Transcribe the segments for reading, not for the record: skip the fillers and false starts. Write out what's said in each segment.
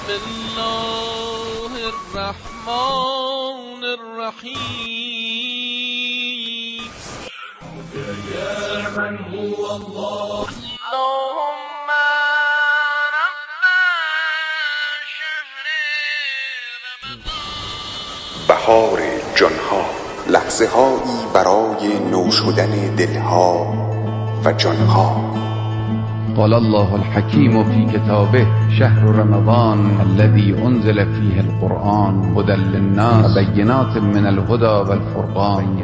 الله الرحمن الرحیم یا من هو الله اللهم رب شهر رمضان. بهار جانها، لحظه هایی برای نو شدن دلها و جانها. قال الله الحكيم في كتابه شهر رمضان الذي أنزل فيه القرآن هدى للناس وبينات من الهدى والفرقان.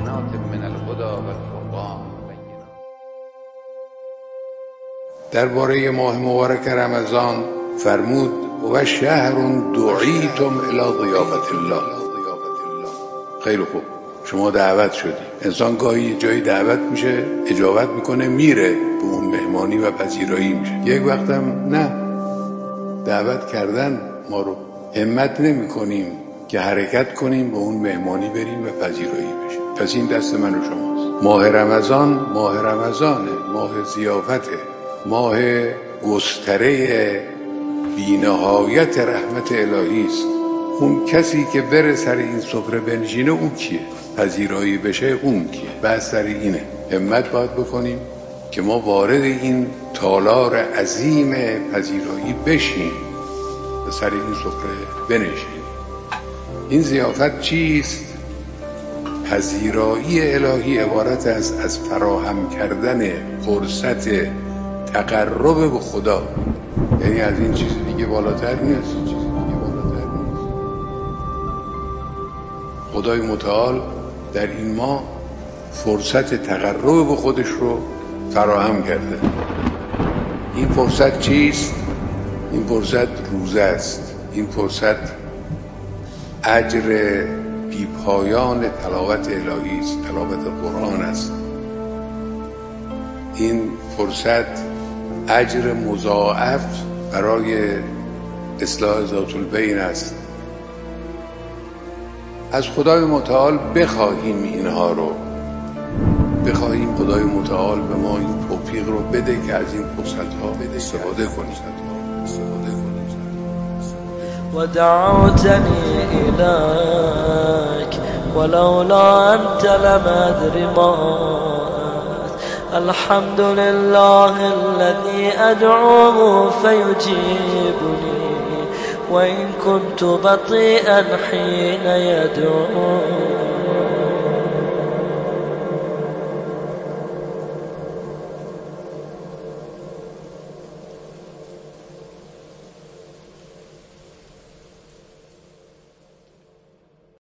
درباره ماه مبارک رمضان فرمود و شهر دعیتم الی ضیافة الله. خیلی خوب، شما دعوت شدی. انسان گاهی جایی دعوت میشه، اجابت میکنه، میره به اون مهمانی و پذیرایی میشه. یک وقتم نه، دعوت کردن ما رو همت نمی کنیم که حرکت کنیم به اون مهمانی بریم و پذیرایی بشیم. پس این دست من و شماست. ماه رمضان ماه رمضانه، ماه ضیافته، ماه گستره بی‌نهایت رحمت الهی است. اون کسی که بره سر این سفره بنشینه اون کیه؟ پذیرایی بشه اون کیه؟ بس سر اینه. همت باید بکنیم که ما وارد این تالار عظیم پذیرایی بشیم و سر این سفره بنشینیم. این ضیافت چیست؟ پذیرایی الهی عبارت است از فراهم کردن فرصت تقرب به خدا. یعنی از این چیز دیگه بالاتر نیست. خدای متعال در این ماه فرصت تقرب به خودش رو فراهم کرده. این فرصت چیست؟ این فرصت روزه است. این فرصت اجر بی‌پایان تلاوت الهی است، تلاوت قرآن است. این فرصت اجر مضاعف برای اصلاح ذات البین است. از خدای متعال بخواهیم اینها رو، بخواهیم خدای متعال به ما این توفیق رو بده که از این فرصت‌ها استفاده کنیم. و دعوتنی الیک ولولا انت لم ادر ما الحمد لله الذي ادعوه فيجيبني وإن كنت بطيئا حين يدعو